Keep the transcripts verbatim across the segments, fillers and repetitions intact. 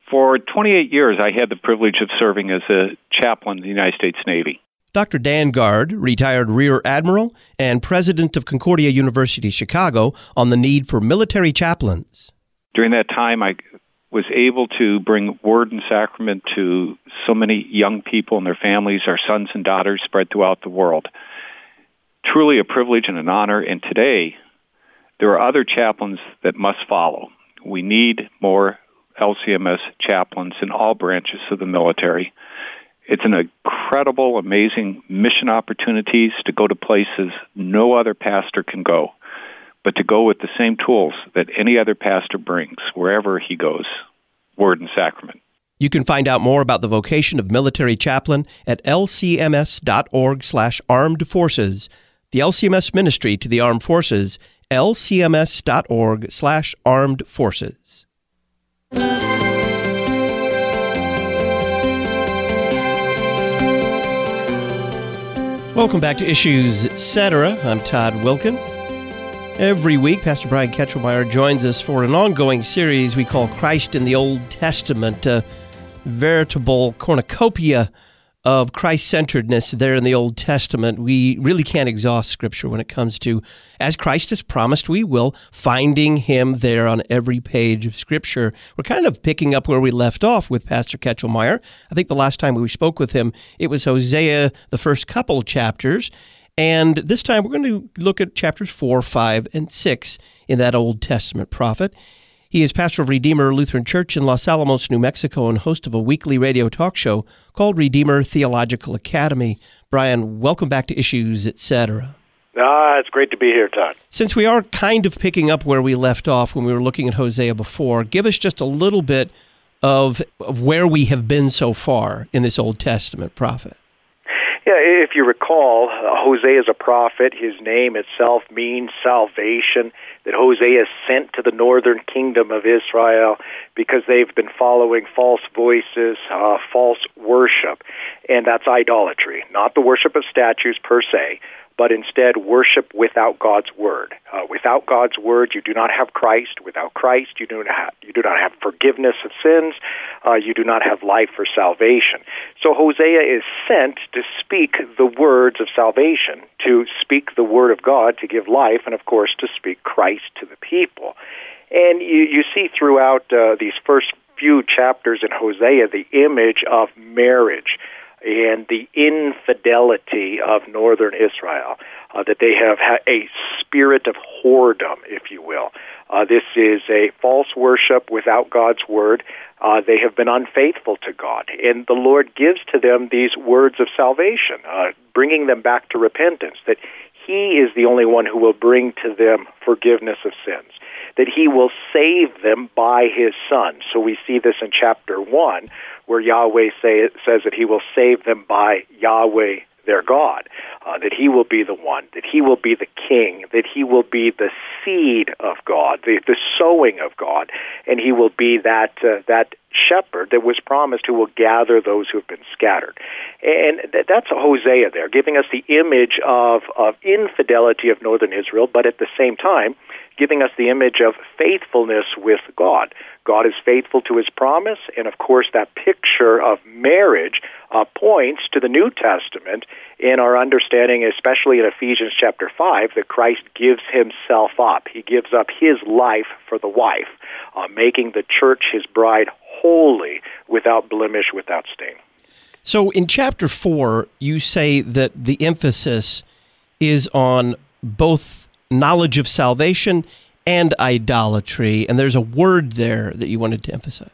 For twenty-eight years, I had the privilege of serving as a chaplain in the United States Navy. Doctor Dan Guard, retired Rear Admiral and president of Concordia University, Chicago, on the need for military chaplains. During that time, I was able to bring word and sacrament to so many young people and their families, our sons and daughters spread throughout the world. Truly a privilege and an honor, and today there are other chaplains that must follow. We need more L C M S chaplains in all branches of the military. It's an incredible, amazing mission opportunities to go to places no other pastor can go, but to go with the same tools that any other pastor brings wherever he goes, word and sacrament. You can find out more about the vocation of military chaplain at lcms.org slash armed forces. The L C M S ministry to the armed forces, lcms.org slash armed forces. Welcome back to Issues, et cetera. I'm Todd Wilkin. Every week, Pastor Brian Ketchelmeyer joins us for an ongoing series we call Christ in the Old Testament, a veritable cornucopia of Christ-centeredness there in the Old Testament. We really can't exhaust Scripture when it comes to, as Christ has promised we will, finding Him there on every page of Scripture. We're kind of picking up where we left off with Pastor Ketchelmeyer. I think the last time we spoke with him, it was Hosea, the first couple chapters, and this time we're going to look at chapters four, five, and six in that Old Testament prophet. He is pastor of Redeemer Lutheran Church in Los Alamos, New Mexico, and host of a weekly radio talk show called Redeemer Theological Academy. Brian, welcome back to Issues, et cetera. Ah, it's great to be here, Todd. Since we are kind of picking up where we left off when we were looking at Hosea before, give us just a little bit of, of where we have been so far in this Old Testament prophet. Yeah, if you recall, uh, Hosea is a prophet. His name itself means salvation, that Hosea is sent to the northern kingdom of Israel because they've been following false voices, uh, false worship, and that's idolatry. Not the worship of statues per se, but instead worship without God's word. Uh, without God's word, you do not have Christ. Without Christ, you do not have, you do not have forgiveness of sins. Uh, you do not have life for salvation. So Hosea is sent to speak the words of salvation, to speak the word of God, to give life, and of course to speak Christ to the people. And you, you see throughout uh, these first few chapters in Hosea the image of marriage and the infidelity of northern Israel, uh, that they have had a spirit of whoredom, if you will. Uh, this is a false worship without God's word. Uh, they have been unfaithful to God, and the Lord gives to them these words of salvation, uh, bringing them back to repentance, that He is the only one who will bring to them forgiveness of sins, that He will save them by His Son. So we see this in chapter one, where Yahweh say, says that He will save them by Yahweh their God, uh, that He will be the one, that He will be the king, that He will be the seed of God, the, the sowing of God, and He will be that uh, that shepherd that was promised who will gather those who have been scattered. And th- that's Hosea there, giving us the image of, of infidelity of northern Israel, but at the same time, giving us the image of faithfulness with God. God is faithful to His promise, and of course that picture of marriage uh, points to the New Testament in our understanding, especially in Ephesians chapter five, that Christ gives Himself up. He gives up His life for the wife, uh, making the church His bride holy, without blemish, without stain. So in chapter four, you say that the emphasis is on both knowledge of salvation and idolatry, and there's a word there that you wanted to emphasize.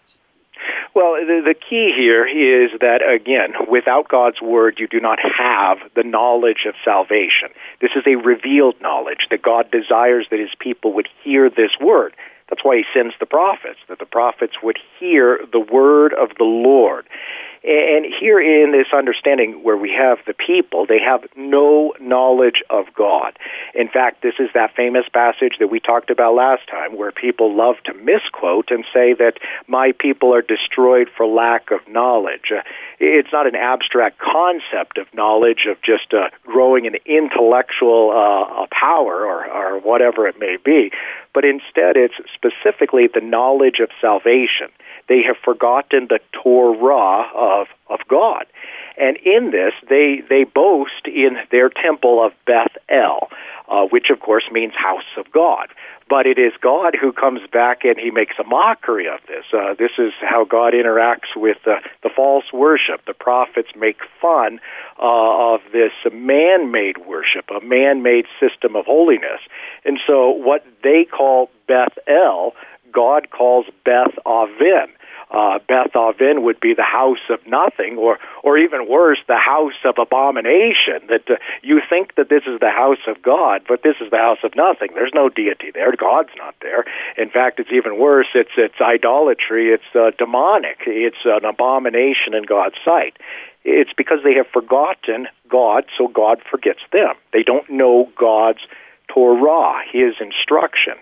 Well, the, the key here is that, again, without God's word, you do not have the knowledge of salvation. This is a revealed knowledge that God desires that His people would hear this word. That's why He sends the prophets, that the prophets would hear the word of the Lord. And here in this understanding where we have the people, they have no knowledge of God. In fact, this is that famous passage that we talked about last time where people love to misquote and say that my people are destroyed for lack of knowledge. Uh, it's not an abstract concept of knowledge of just uh, growing in intellectual uh, power or, or whatever it may be, but instead it's specifically the knowledge of salvation, They have forgotten the Torah of, of God. And in this, they, they boast in their temple of Beth-El, uh, which of course means house of God. But it is God who comes back and he makes a mockery of this. Uh, this is how God interacts with uh, the false worship. The prophets make fun uh, of this man-made worship, a man-made system of holiness. And so what they call Beth-El, God calls Beth-Aven. Uh, Beth-Aven would be the house of nothing, or or even worse, the house of abomination, that uh, you think that this is the house of God, but this is the house of nothing. There's no deity there. God's not there. In fact, it's even worse. It's it's idolatry. It's uh, demonic. It's an abomination in God's sight. It's because they have forgotten God, so God forgets them. They don't know God's Torah, his instruction.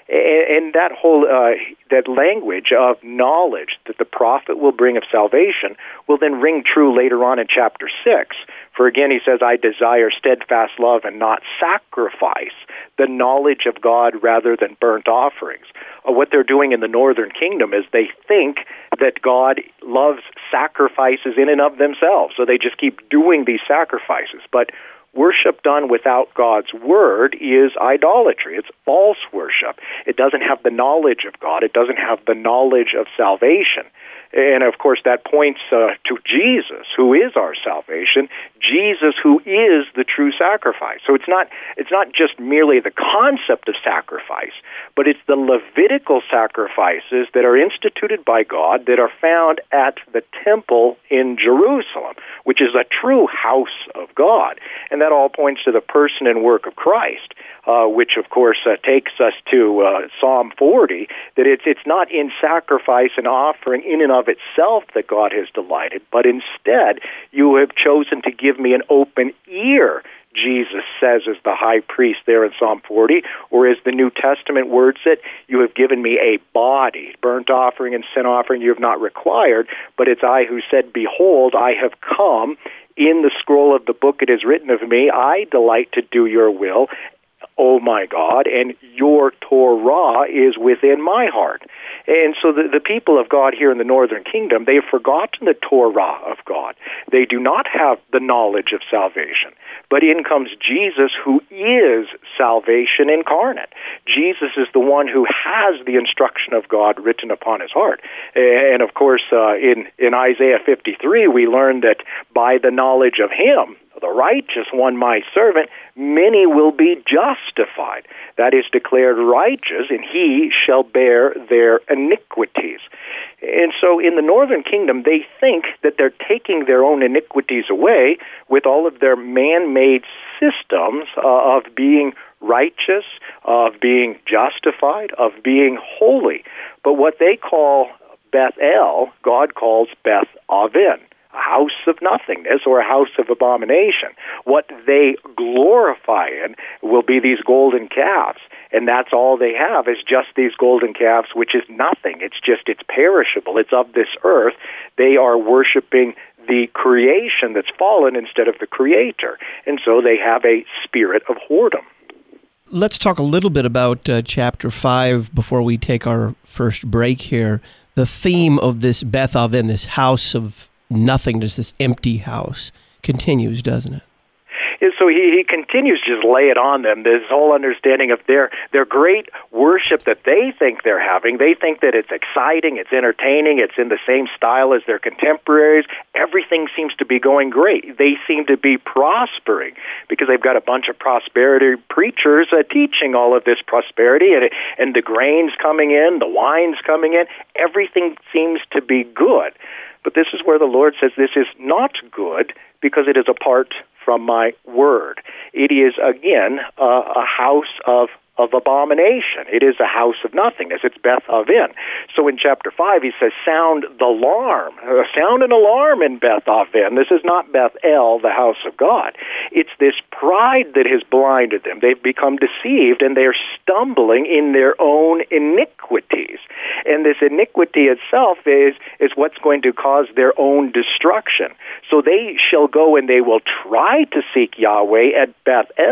And that whole uh, that language of knowledge that the prophet will bring of salvation will then ring true later on in chapter six. For again, he says, I desire steadfast love and not sacrifice, the knowledge of God rather than burnt offerings. Uh, what they're doing in the northern kingdom is they think that God loves sacrifices in and of themselves, so they just keep doing these sacrifices. But worship done without God's word is idolatry. It's false worship. It doesn't have the knowledge of God. It doesn't have the knowledge of salvation. And, of course, that points uh, to Jesus, who is our salvation, Jesus, who is the true sacrifice. So it's not it's not just merely the concept of sacrifice, but it's the Levitical sacrifices that are instituted by God that are found at the temple in Jerusalem, which is a true house of God. And that all points to the person and work of Christ. Uh, which, of course, uh, takes us to uh, Psalm forty, that it's it's not in sacrifice and offering in and of itself that God has delighted, but instead you have chosen to give me an open ear, Jesus says as the high priest there in Psalm forty, or as the New Testament words it, you have given me a body. Burnt offering and sin offering you have not required, but it's I who said, behold, I have come. In the scroll of the book it is written of me, I delight to do your will, oh my God, and your Torah is within my heart. And so the, the people of God here in the northern kingdom, they have forgotten the Torah of God. They do not have the knowledge of salvation. But in comes Jesus, who is salvation incarnate. Jesus is the one who has the instruction of God written upon his heart. And of course, uh, in, in Isaiah fifty-three, we learn that by the knowledge of him, the righteous one, my servant, many will be justified. That is declared righteous, and he shall bear their iniquities. And so in the northern kingdom, they think that they're taking their own iniquities away with all of their man-made systems uh, of being righteous, of being justified, of being holy. But what they call Beth-El, God calls Beth-Aven, a house of nothingness or a house of abomination. What they glorify in will be these golden calves, and that's all they have is just these golden calves, which is nothing. It's just, it's perishable. It's of this earth. They are worshiping the creation that's fallen instead of the Creator, and so they have a spirit of whoredom. Let's talk a little bit about uh, chapter five before we take our first break here. The theme of this Beth-Aven, this house of nothingness, this empty house, continues, doesn't it? So he, he continues to just lay it on them, this whole understanding of their, their great worship that they think they're having. They think that it's exciting, it's entertaining, it's in the same style as their contemporaries. Everything seems to be going great. They seem to be prospering because they've got a bunch of prosperity preachers uh, teaching all of this prosperity, and, and the grain's coming in, the wine's coming in. Everything seems to be good. But this is where the Lord says this is not good because it is apart from my word. It is, again, uh, a house of of abomination. It is a house of nothingness. It's Beth-Aven. So in chapter five, he says, sound the alarm. Uh, sound an alarm in Beth-Aven. This is not Beth-El, the house of God. It's this pride that has blinded them. They've become deceived, and they're stumbling in their own iniquities. And this iniquity itself is, is what's going to cause their own destruction. So they shall go and they will try to seek Yahweh at Beth-El,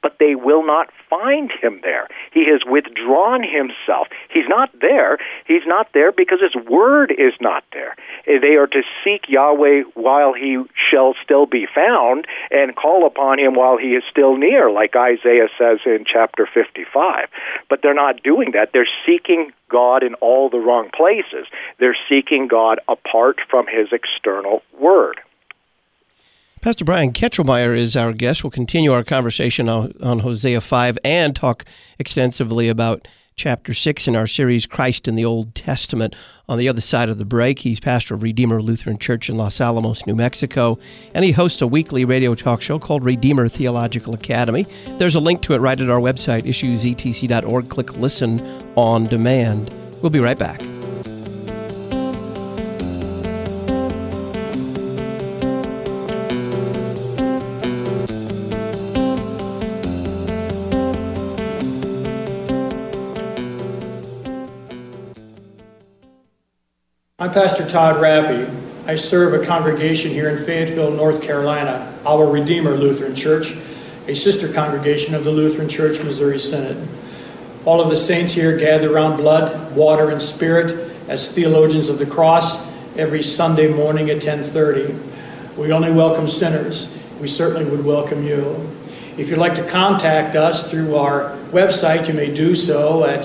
but they will not find him there. He has withdrawn himself. He's not there. He's not there because his word is not there. They are to seek Yahweh while he shall still be found and call upon him while he is still near, like Isaiah says in chapter fifty-five. But they're not doing that. They're seeking God in all the wrong places. They're seeking God apart from his external word. Pastor Brian Ketchelmeyer is our guest. We'll continue our conversation on, on Hosea five and talk extensively about chapter six in our series, Christ in the Old Testament. On the other side of the break, he's pastor of Redeemer Lutheran Church in Los Alamos, New Mexico, and he hosts a weekly radio talk show called Redeemer Theological Academy. There's a link to it right at our website, issues e t c dot org. Click Listen on Demand. We'll be right back. I'm Pastor Todd Rappy. I serve a congregation here in Fayetteville, North Carolina, our Redeemer Lutheran Church, a sister congregation of the Lutheran Church Missouri Synod. All of the saints here gather around blood, water, and spirit as theologians of the cross every Sunday morning at ten thirty. We only welcome sinners. We certainly would welcome you. If you'd like to contact us through our website, you may do so at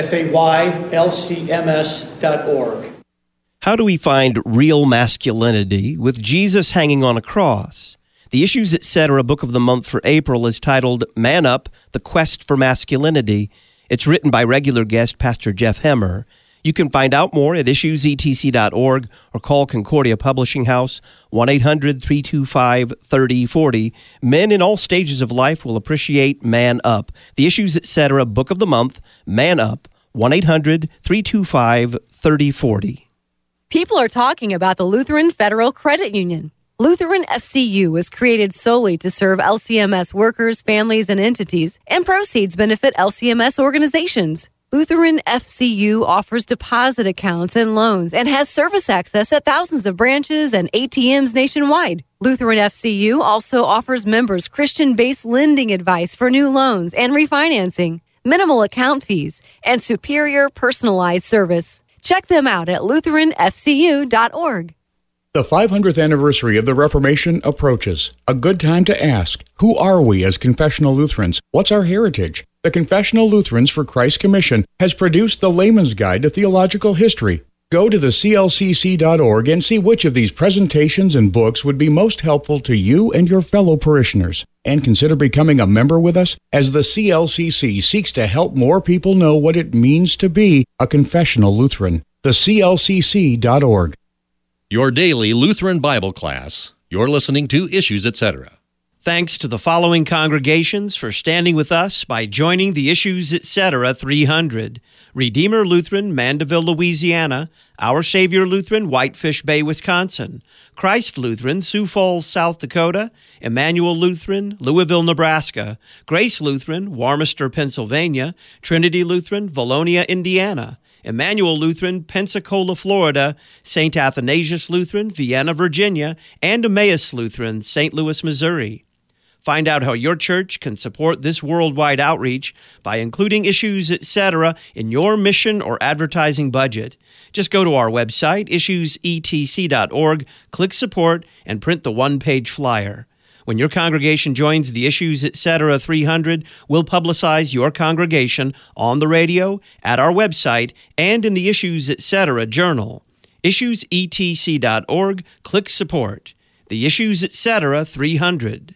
faylcms dot org. How do we find real masculinity with Jesus hanging on a cross? The Issues Etc. Book of the Month for April is titled Man Up, The Quest for Masculinity. It's written by regular guest Pastor Jeff Hemmer. You can find out more at issues e t c dot org or call Concordia Publishing House, one eight hundred, three two five, three oh four oh. Men in all stages of life will appreciate Man Up. The Issues Etc. Book of the Month, Man Up, one eight hundred, three two five, three oh four oh. People are talking about the Lutheran Federal Credit Union. Lutheran F C U was created solely to serve L C M S workers, families, and entities, and proceeds benefit L C M S organizations. Lutheran F C U offers deposit accounts and loans and has service access at thousands of branches and A T Ms nationwide. Lutheran F C U also offers members Christian-based lending advice for new loans and refinancing, minimal account fees, and superior personalized service. Check them out at lutheran f c u dot org. The five hundredth anniversary of the Reformation approaches. A good time to ask, who are we as confessional Lutherans? What's our heritage? The Confessional Lutherans for Christ Commission has produced the Layman's Guide to Theological History. Go to the c l c c dot org and see which of these presentations and books would be most helpful to you and your fellow parishioners. And consider becoming a member with us as the C L C C seeks to help more people know what it means to be a confessional Lutheran. the c l c c dot org. Your daily Lutheran Bible class. You're listening to Issues Etc. Thanks to the following congregations for standing with us by joining the Issues Etc. three hundred. Redeemer Lutheran, Mandeville, Louisiana. Our Savior Lutheran, Whitefish Bay, Wisconsin. Christ Lutheran, Sioux Falls, South Dakota. Emmanuel Lutheran, Louisville, Nebraska. Grace Lutheran, Warmester, Pennsylvania. Trinity Lutheran, Valonia, Indiana. Emmanuel Lutheran, Pensacola, Florida, Saint Athanasius Lutheran, Vienna, Virginia, and Emmaus Lutheran, Saint Louis, Missouri. Find out how your church can support this worldwide outreach by including Issues Etc. in your mission or advertising budget. Just go to our website, issues e t c dot org, click Support, and print the one-page flyer. When your congregation joins the Issues Etc. three hundred, we'll publicize your congregation on the radio, at our website, and in the Issues Etc. journal. issues e t c dot org, click Support. The Issues Etc. three hundred.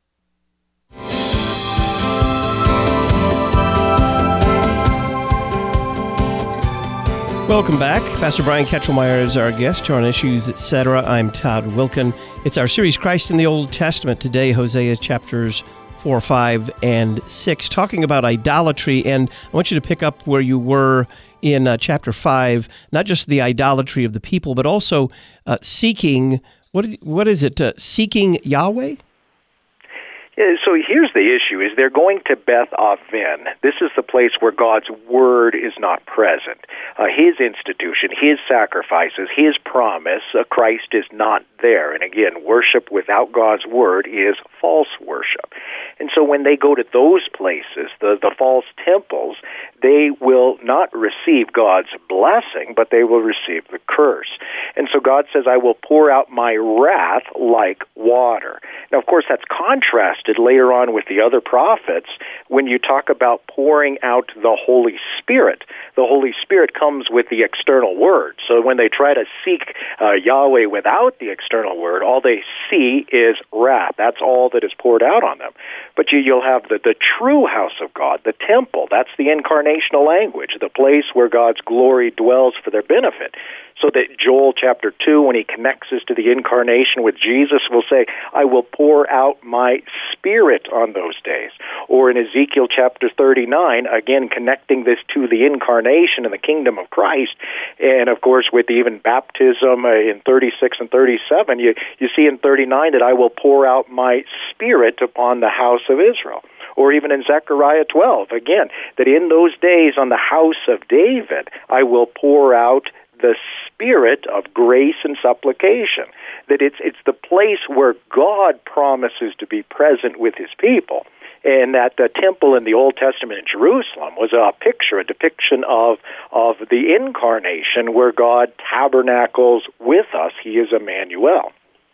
Welcome back. Pastor Brian Ketchelmeyer is our guest here on Issues Etc. I'm Todd Wilken. It's our series, Christ in the Old Testament. Today, Hosea chapters four, five, and six, talking about idolatry. And I want you to pick up where you were in uh, chapter five, not just the idolatry of the people, but also uh, seeking, what, what is it, uh, seeking Yahweh? So here's the issue, is they're going to Beth Aven. This is the place where God's word is not present. Uh, his institution, his sacrifices, his promise, uh, Christ is not there. And again, worship without God's word is false worship. And so when they go to those places, the, the false temples, they will not receive God's blessing, but they will receive the curse. And so God says, I will pour out my wrath like water. Now, of course, that's contrasted later on with the other prophets when you talk about pouring out the Holy Spirit. The Holy Spirit comes with the external word. So when they try to seek uh, Yahweh without the external word, all they see is wrath. That's all that is poured out on them. But you, you'll have the, the true house of God, the temple. That's the incarnational language, the place where God's glory dwells for their benefit. So that Joel chapter two, when he connects us to the incarnation with Jesus, will say, I will pour out my Spirit on those days. Or in Ezekiel chapter thirty-nine, again connecting this to the incarnation and the kingdom of Christ, and of course with even baptism uh, in thirty-six and thirty-seven, you, you see in thirty-nine that I will pour out my Spirit upon the house of Israel. Or even in Zechariah twelve, again, that in those days on the house of David, I will pour out the Spirit of grace and supplication. That it's it's the place where God promises to be present with his people. And that the temple in the Old Testament in Jerusalem was a picture, a depiction of, of the incarnation where God tabernacles with us. He is Emmanuel.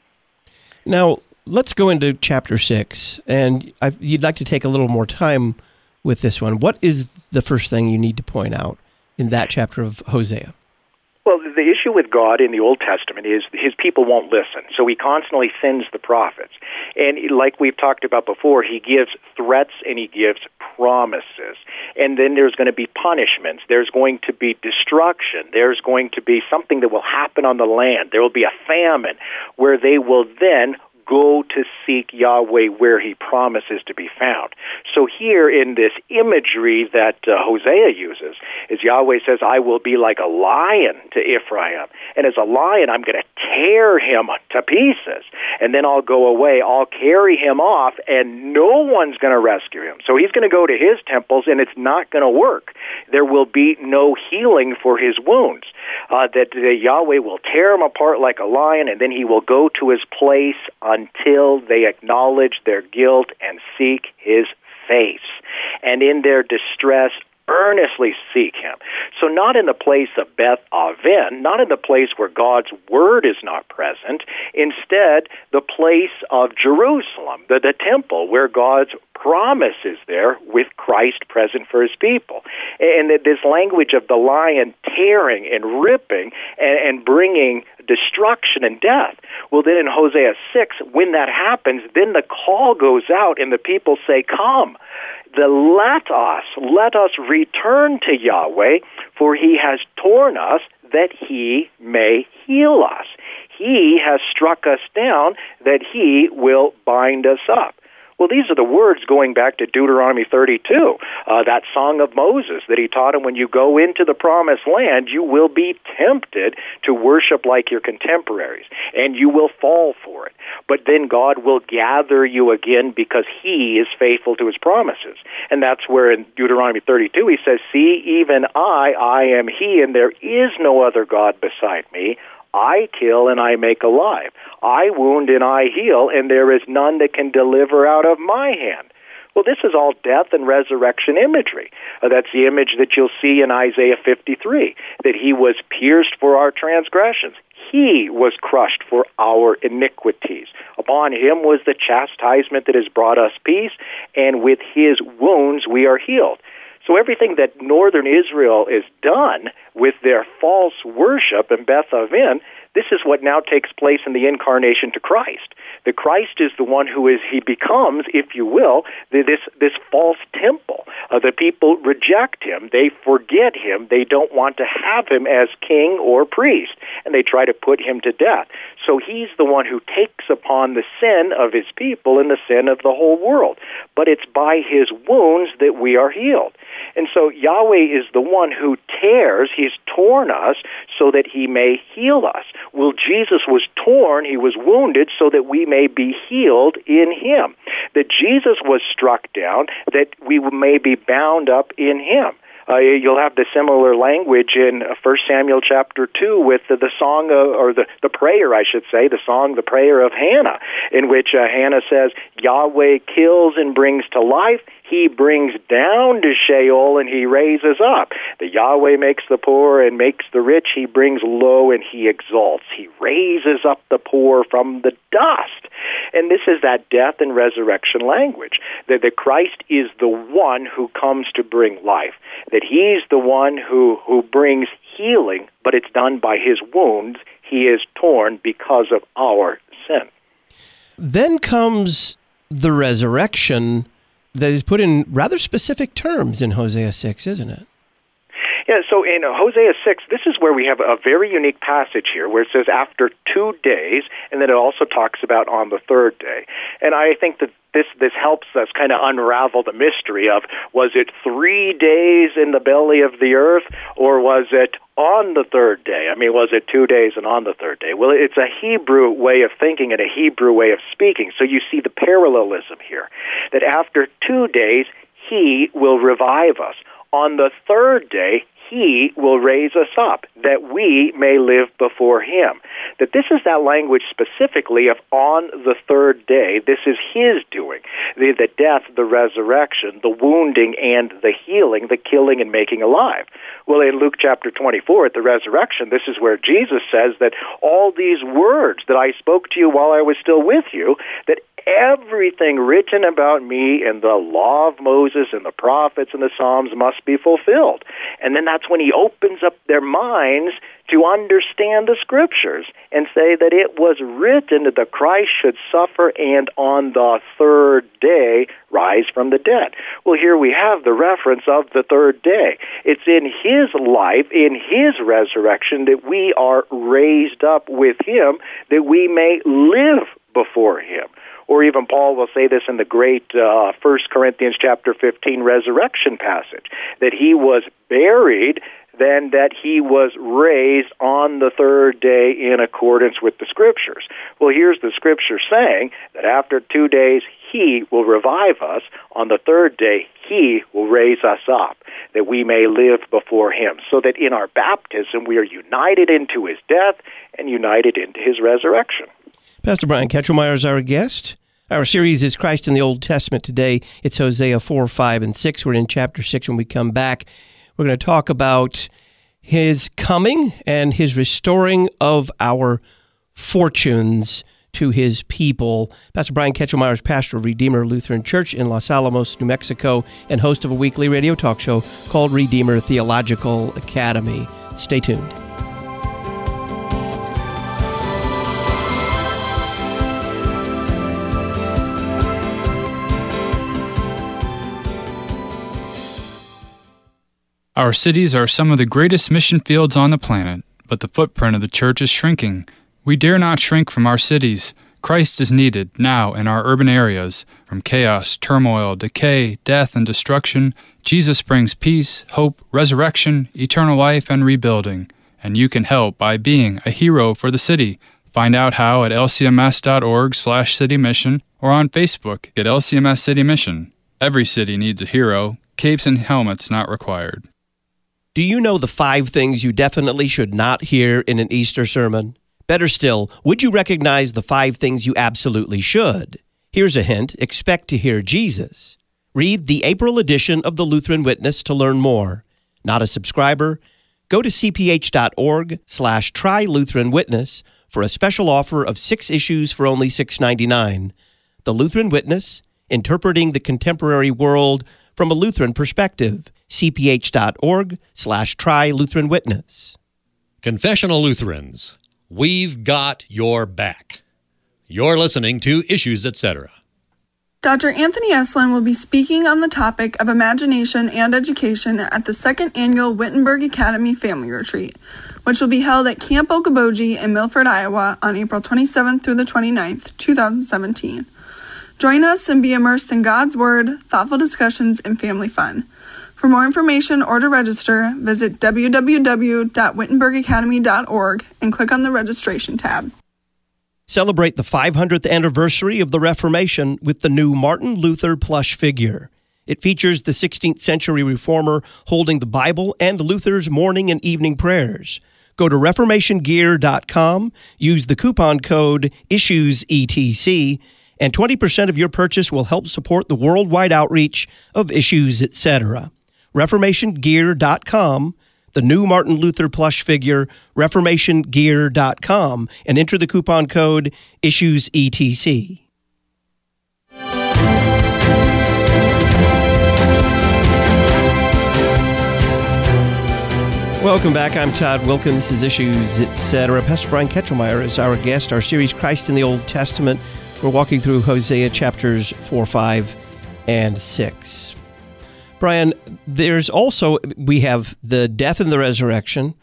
Now, let's go into chapter six, and I, you'd like to take a little more time with this one. What is the first thing you need to point out in that chapter of Hosea? Well, the issue with God in the Old Testament is his people won't listen, so he constantly sends the prophets. And like we've talked about before, he gives threats and he gives promises. And then there's going to be punishments. There's going to be destruction. There's going to be something that will happen on the land. There will be a famine where they will then go to seek Yahweh where he promises to be found. So here in this imagery that uh, Hosea uses, is Yahweh says, I will be like a lion to Ephraim. And as a lion, I'm going to tear him to pieces. And then I'll go away. I'll carry him off, and no one's going to rescue him. So he's going to go to his temples, and it's not going to work. There will be no healing for his wounds. Uh, that uh, Yahweh will tear him apart like a lion, and then he will go to his place until they acknowledge their guilt and seek his face. And in their distress, earnestly seek him. So not in the place of Beth Aven, not in the place where God's word is not present. Instead, the place of Jerusalem, the, the temple where God's promise is there with Christ present for his people. And this language of the lion tearing and ripping and, and bringing destruction and death. Well, then in Hosea six, when that happens, then the call goes out and the people say, come. The let us, let us return to Yahweh, for he has torn us that he may heal us. He has struck us down that he will bind us up. Well, these are the words going back to Deuteronomy thirty-two, uh, that song of Moses that he taught him, when you go into the promised land, you will be tempted to worship like your contemporaries, and you will fall for it. But then God will gather you again because he is faithful to his promises. And that's where in Deuteronomy thirty-two he says, see, even I, I am he, and there is no other God beside me. I kill and I make alive. I wound and I heal, and there is none that can deliver out of my hand. Well, this is all death and resurrection imagery. Uh, that's the image that you'll see in Isaiah fifty-three, that he was pierced for our transgressions. He was crushed for our iniquities. Upon him was the chastisement that has brought us peace, and with his wounds we are healed. So everything that northern Israel is done with their false worship in Beth Aven, this is what now takes place in the incarnation to Christ. The Christ is the one who is, he becomes, if you will, this this false temple. Uh, the people reject him. They forget him. They don't want to have him as king or priest, and they try to put him to death. So he's the one who takes upon the sin of his people and the sin of the whole world. But it's by his wounds that we are healed. And so Yahweh is the one who tears, he's torn us so that he may heal us. Well, Jesus was torn, he was wounded, so that we may be healed in him. That Jesus was struck down, that we may be bound up in him. Uh, you'll have the similar language in First Samuel chapter two with the, the song, of, or the, the prayer, I should say, the song, the prayer of Hannah, in which uh, Hannah says, Yahweh kills and brings to life, he brings down to Sheol and he raises up. The Yahweh makes the poor and makes the rich, he brings low and he exalts. He raises up the poor from the dust. And this is that death and resurrection language, that the Christ is the one who comes to bring life, that he's the one who, who brings healing, but it's done by his wounds. He is torn because of our sin. Then comes the resurrection that is put in rather specific terms in Hosea six, isn't it? Yeah, so in Hosea six, this is where we have a very unique passage here, where it says after two days, and then it also talks about on the third day. And I think that this this helps us kind of unravel the mystery of, was it three days in the belly of the earth, or was it on the third day? I mean, was it two days and on the third day? Well, it's a Hebrew way of thinking and a Hebrew way of speaking. So you see the parallelism here, that after two days, he will revive us. On the third day, he will raise us up, that we may live before him. That this is that language specifically of on the third day. This is his doing. The, the death, the resurrection, the wounding, and the healing, the killing and making alive. Well, in Luke chapter twenty-four, at the resurrection, this is where Jesus says that all these words that I spoke to you while I was still with you, that everything written about me in the law of Moses and the prophets and the Psalms must be fulfilled. And then that's when he opens up their minds to understand the Scriptures and say that it was written that the Christ should suffer and on the third day rise from the dead. Well, here we have the reference of the third day. It's in his life, in his resurrection, that we are raised up with him, that we may live before him. Or even Paul will say this in the great uh, First Corinthians chapter fifteen resurrection passage, that he was buried, then that he was raised on the third day in accordance with the Scriptures. Well, here's the Scripture saying that after two days he will revive us. On the third day he will raise us up, that we may live before him. So that in our baptism we are united into his death and united into his resurrection. Pastor Brian Ketchelmeyer is our guest. Our series is Christ in the Old Testament. Today, it's Hosea four, five, and six. We're in chapter six. When we come back, we're going to talk about his coming and his restoring of our fortunes to his people. Pastor Brian Ketchelmeyer is pastor of Redeemer Lutheran Church in Los Alamos, New Mexico, and host of a weekly radio talk show called Redeemer Theological Academy. Stay tuned. Our cities are some of the greatest mission fields on the planet, but the footprint of the church is shrinking. We dare not shrink from our cities. Christ is needed now in our urban areas. From chaos, turmoil, decay, death, and destruction, Jesus brings peace, hope, resurrection, eternal life, and rebuilding. And you can help by being a hero for the city. Find out how at L C M S dot org slash city mission or on Facebook at L C M S City Mission. Every city needs a hero. Capes and helmets not required. Do you know the five things you definitely should not hear in an Easter sermon? Better still, would you recognize the five things you absolutely should? Here's a hint. Expect to hear Jesus. Read the April edition of the Lutheran Witness to learn more. Not a subscriber? Go to c p h dot org slash try Lutheran Witness for a special offer of six issues for only six dollars and ninety-nine cents. The Lutheran Witness, interpreting the contemporary world from a Lutheran perspective. c p h dot org slash try Lutheran Witness. Confessional Lutherans, we've got your back. You're listening to Issues, et cetera. Doctor Anthony Eslin will be speaking on the topic of imagination and education at the second annual Wittenberg Academy Family Retreat, which will be held at Camp Okoboji in Milford, Iowa on April twenty-seventh through the twenty-ninth, twenty seventeen. Join us and be immersed in God's Word, thoughtful discussions, and family fun. For more information or to register, visit w w w dot wittenberg academy dot org and click on the registration tab. Celebrate the five hundredth anniversary of the Reformation with the new Martin Luther plush figure. It features the sixteenth century reformer holding the Bible and Luther's morning and evening prayers. Go to reformation gear dot com, use the coupon code issues E T C, and twenty percent of your purchase will help support the worldwide outreach of Issues, et cetera. reformation gear dot com, the new Martin Luther plush figure, reformation gear dot com, and enter the coupon code issues E T C. Welcome back. I'm Todd Wilkin. This is Issues, et cetera. Pastor Brian Ketchelmeyer is our guest. Our series, Christ in the Old Testament. We're walking through Hosea chapters four, five, and six. Brian, there's also, we have the death and the resurrection.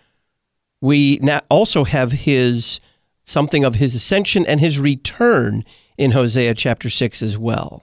We now also have his, something of his ascension and his return in Hosea chapter six as well.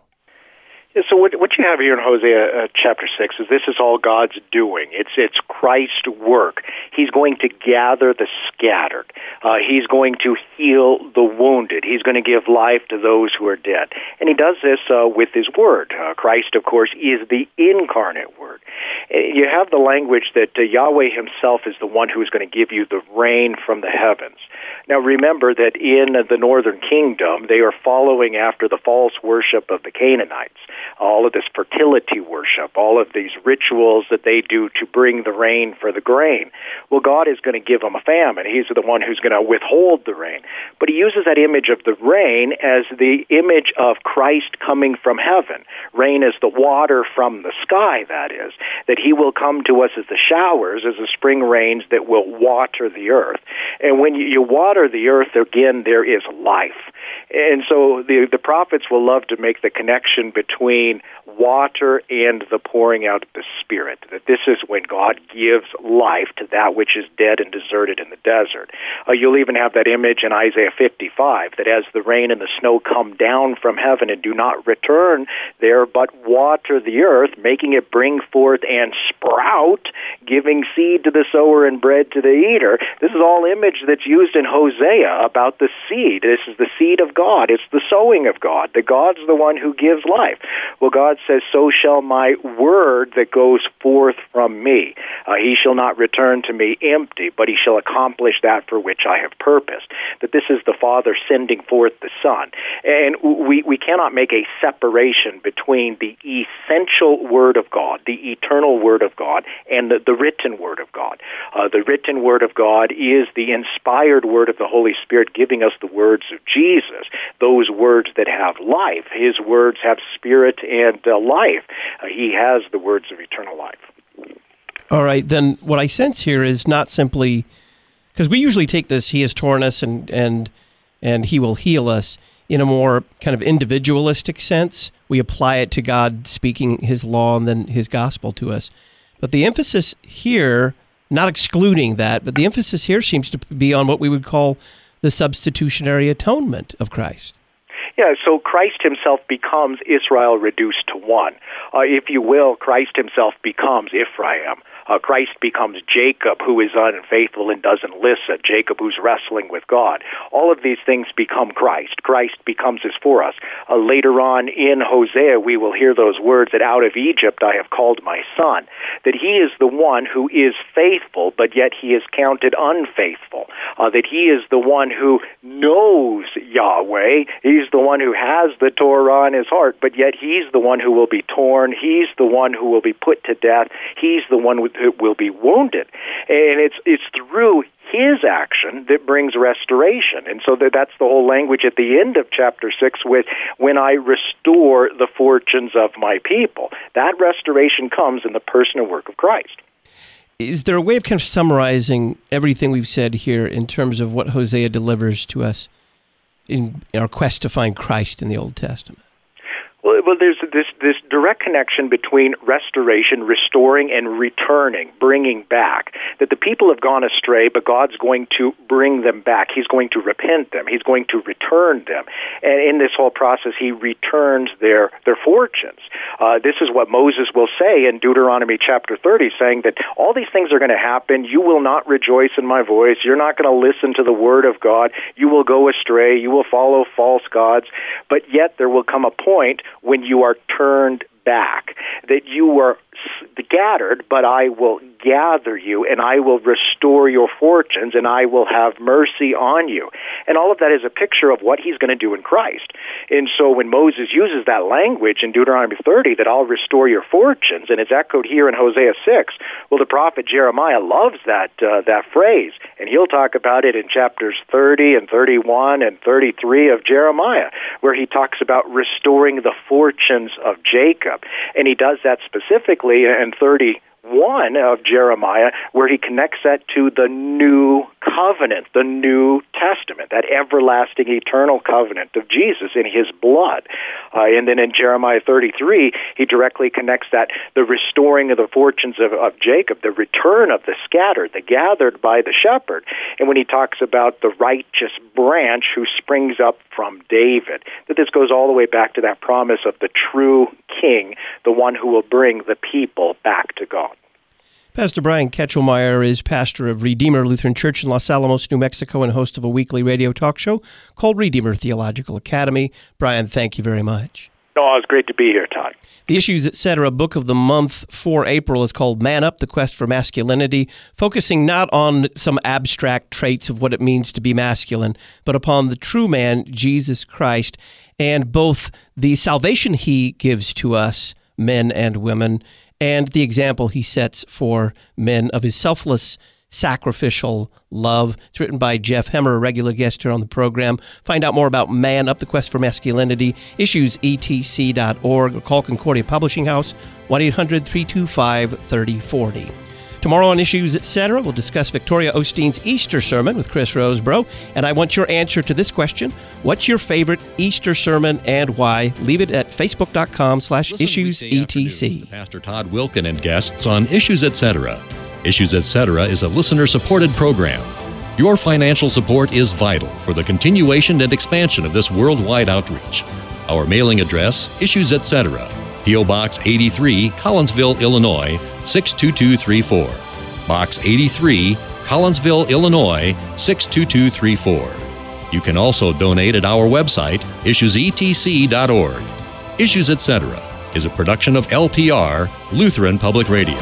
So what, what you have here in Hosea uh, chapter six is this is all God's doing. It's it's Christ's work. He's going to gather the scattered. Uh, he's going to heal the wounded. He's going to give life to those who are dead. And he does this uh, with his word. Uh, Christ, of course, is the incarnate word. Uh, you have the language that uh, Yahweh himself is the one who is going to give you the rain from the heavens. Now remember that in the northern kingdom, they are following after the false worship of the Canaanites. All of this fertility worship, all of these rituals that they do to bring the rain for the grain. Well, God is going to give them a famine. He's the one who's going to withhold the rain. But he uses that image of the rain as the image of Christ coming from heaven. Rain is the water from the sky, that is, that he will come to us as the showers, as the spring rains that will water the earth. And when you, you water the earth, again, there is life. And so the the prophets will love to make the connection between water and the pouring out of the Spirit, that this is when God gives life to that which is dead and deserted in the desert. Uh, you'll even have that image in Isaiah fifty-five, that as the rain and the snow come down from heaven and do not return there, but water the earth, making it bring forth and sprout, giving seed to the sower and bread to the eater. This is all image that's used in Hosea about the seed. This is the seed of God. It's the sowing of God, that God's the one who gives life. Well, God says, so shall my word that goes forth from me. Uh, he shall not return to me empty, but he shall accomplish that for which I have purposed. That this is the Father sending forth the Son. And we, we cannot make a separation between the essential Word of God, the eternal Word of God, and the, the written Word of God. Uh, the written Word of God is the inspired Word of the Holy Spirit giving us the words of Jesus, those words that have life. His words have spirit and uh, life. Uh, he has the words of eternal life. All right, then what I sense here is not simply, because we usually take this, he has torn us and, and, and he will heal us, in a more kind of individualistic sense. We apply it to God speaking his law and then his gospel to us. But the emphasis here, not excluding that, but the emphasis here seems to be on what we would call the substitutionary atonement of Christ. Yeah, so Christ himself becomes Israel reduced to one. Uh, if you will, Christ himself becomes Ephraim. Uh, Christ becomes Jacob, who is unfaithful and doesn't listen. Jacob, who's wrestling with God. All of these things become Christ. Christ becomes this for us. Uh, later on in Hosea, we will hear those words that out of Egypt I have called my son. That he is the one who is faithful, but yet he is counted unfaithful. Uh, that he is the one who knows Yahweh. He's the one who has the Torah in his heart, but yet he's the one who will be torn. He's the one who will be put to death. He's the one who will be wounded. And it's it's through his action that brings restoration. And so that, that's the whole language at the end of chapter six with, when I restore the fortunes of my people. That restoration comes in the person and work of Christ. Is there a way of kind of summarizing everything we've said here in terms of what Hosea delivers to us in our quest to find Christ in the Old Testament? Well, well, there's this this direct connection between restoration, restoring, and returning, bringing back. That the people have gone astray, but God's going to bring them back. He's going to repent them. He's going to return them. And in this whole process, He returns their their fortunes. Uh, this is what Moses will say in Deuteronomy chapter thirty, saying that all these things are going to happen. You will not rejoice in my voice. You're not going to listen to the word of God. You will go astray. You will follow false gods. But yet there will come a point when you are turned back, that you were scattered, but I will gather you, and I will restore your fortunes, and I will have mercy on you. And all of that is a picture of what He's going to do in Christ. And so when Moses uses that language in Deuteronomy thirty, that I'll restore your fortunes, and it's echoed here in Hosea six, well, the prophet Jeremiah loves that uh, that phrase, and he'll talk about it in chapters thirty and thirty-one and thirty-three of Jeremiah, where he talks about restoring the fortunes of Jacob. And he does that specifically in thirty-one of Jeremiah, where he connects that to the new covenant, the New Testament, that everlasting eternal covenant of Jesus in His blood. Uh, and then in Jeremiah thirty-three, he directly connects that, the restoring of the fortunes of, of Jacob, the return of the scattered, the gathered by the shepherd. And when he talks about the righteous branch who springs up from David, that this goes all the way back to that promise of the true king, the one who will bring the people back to God. Pastor Brian Ketchelmeyer is pastor of Redeemer Lutheran Church in Los Alamos, New Mexico, and host of a weekly radio talk show called Redeemer Theological Academy. Brian, thank you very much. No, it's great to be here, Todd. The Issues, et cetera. book of the month for April is called Man Up, The Quest for Masculinity, focusing not on some abstract traits of what it means to be masculine, but upon the true man, Jesus Christ, and both the salvation He gives to us, men and women, and the example He sets for men of His selfless, sacrificial love. It's written by Jeff Hemmer, a regular guest here on the program. Find out more about Man Up, The Quest for Masculinity, issues e t c dot org, or call Concordia Publishing House, one eight hundred three two five three oh four oh. Tomorrow on Issues, et cetera, we'll discuss Victoria Osteen's Easter sermon with Chris Rosebrough, and I want your answer to this question. What's your favorite Easter sermon and why? Leave it at facebook.com slash issues etc. Pastor Todd Wilken and guests on Issues, et cetera. Issues, et cetera is a listener-supported program. Your financial support is vital for the continuation and expansion of this worldwide outreach. Our mailing address, Issues, et cetera. P O. Box eighty-three, Collinsville, Illinois, six two two three four. Box eighty-three, Collinsville, Illinois, six two two three four. You can also donate at our website, issues e t c dot org. Issues, et cetera is a production of L P R, Lutheran Public Radio.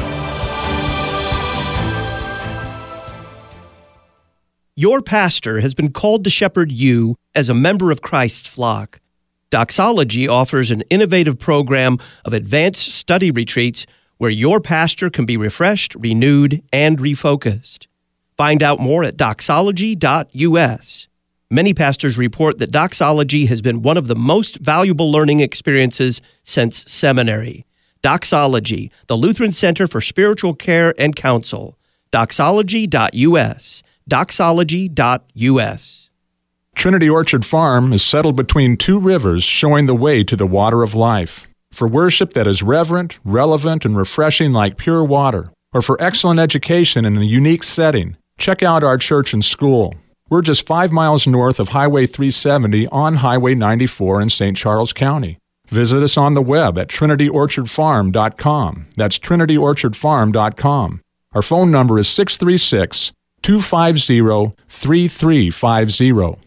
Your pastor has been called to shepherd you as a member of Christ's flock. Doxology offers an innovative program of advanced study retreats where your pastor can be refreshed, renewed, and refocused. Find out more at doxology dot u s. Many pastors report that doxology has been one of the most valuable learning experiences since seminary. Doxology, the Lutheran Center for Spiritual Care and Counsel. doxology dot u s. doxology dot u s. Trinity Orchard Farm is settled between two rivers, showing the way to the water of life. For worship that is reverent, relevant, and refreshing like pure water, or for excellent education in a unique setting, check out our church and school. We're just five miles north of Highway three seventy on Highway ninety-four in Saint Charles County. Visit us on the web at trinity orchard farm dot com. That's trinity orchard farm dot com. Our phone number is six three six, two five zero, three three five zero.